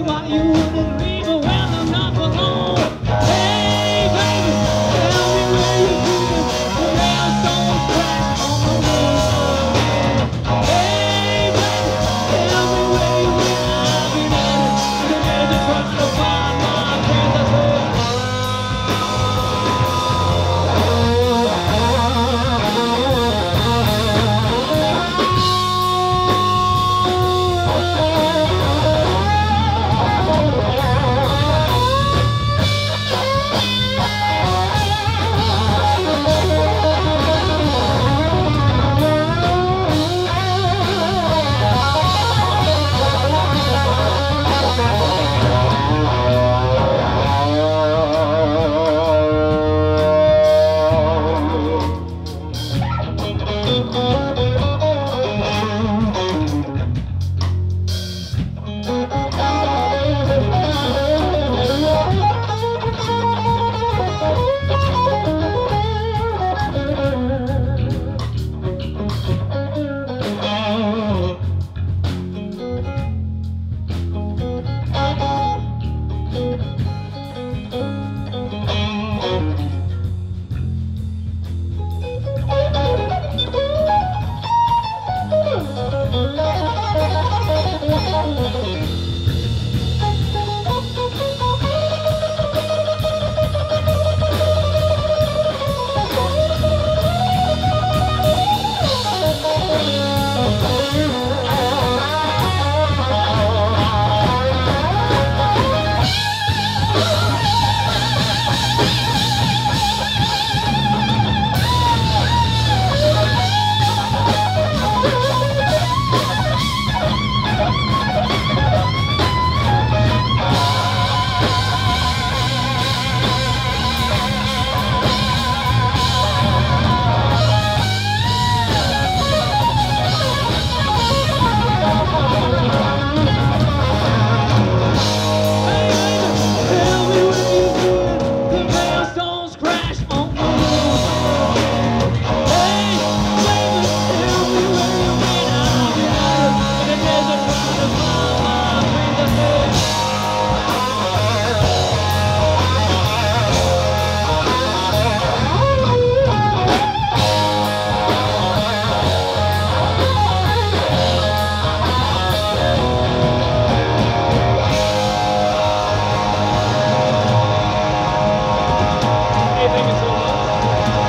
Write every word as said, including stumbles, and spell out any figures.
why you wouldn't leave her when I'm not alone. Hey, baby, tell me where you've been. The hailstones crash on the roof. Hey, baby, tell me where you've been. I've been at it in the desert trying to find my friends. I said, hey, thank you so